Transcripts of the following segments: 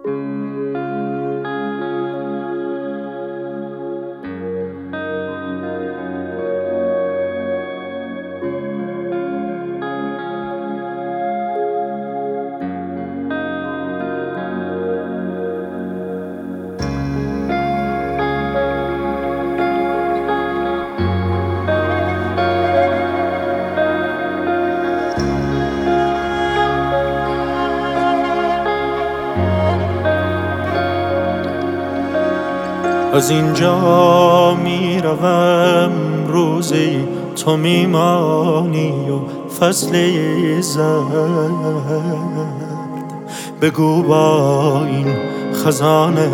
از اینجا میروم روزی تو میمانی و فصلی زرد، بگو با این خزانه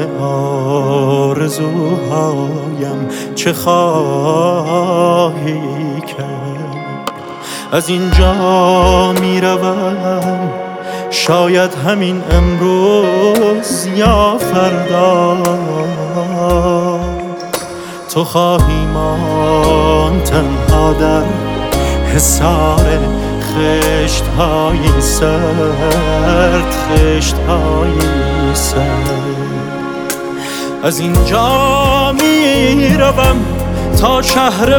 آرزوهایم چه خواهی کرد. از اینجا میروم شاید همین امروز یا فردا تو خواهی ماند تنها در حصار خشت‌های سرد، خشت‌های سرد. از اینجا میروم تا شهر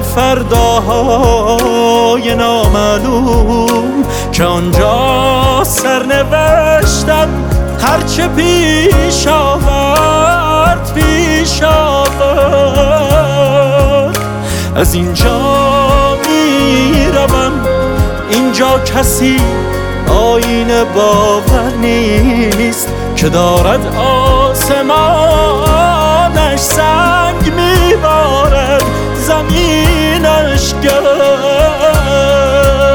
فرداهای نامعلوم که آنجا سرنوشتم هرچه پیش آورد پیش آورد. از اینجا میروم اینجا کسی آینه باور نیست که دارد آسمانش سنگ میبارد زمینش گرد.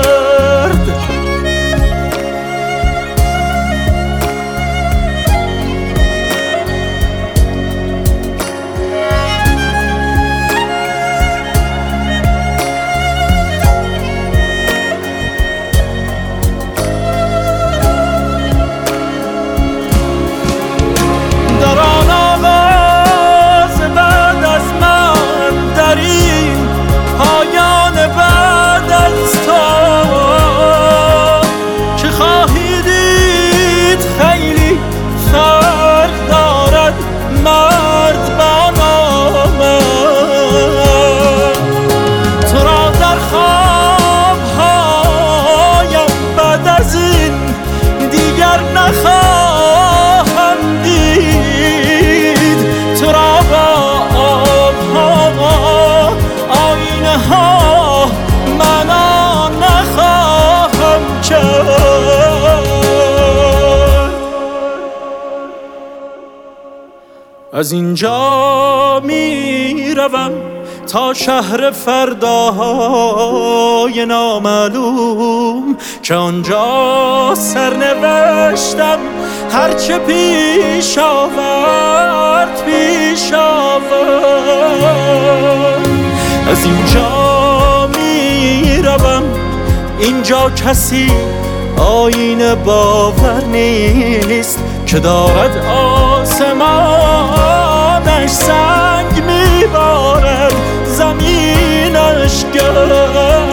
نخواهم دید تو را با آبها آینه ها منا نخواهم کرد. از اینجا میروم تا شهر فرداهای نامعلوم که آنجا سرنوشتم هرچه پیش آورد پیش آورد. از اینجا میروم اینجا کسی آینه باور نیست که دارد آسمانش سنگ میبارد زمینش گرد.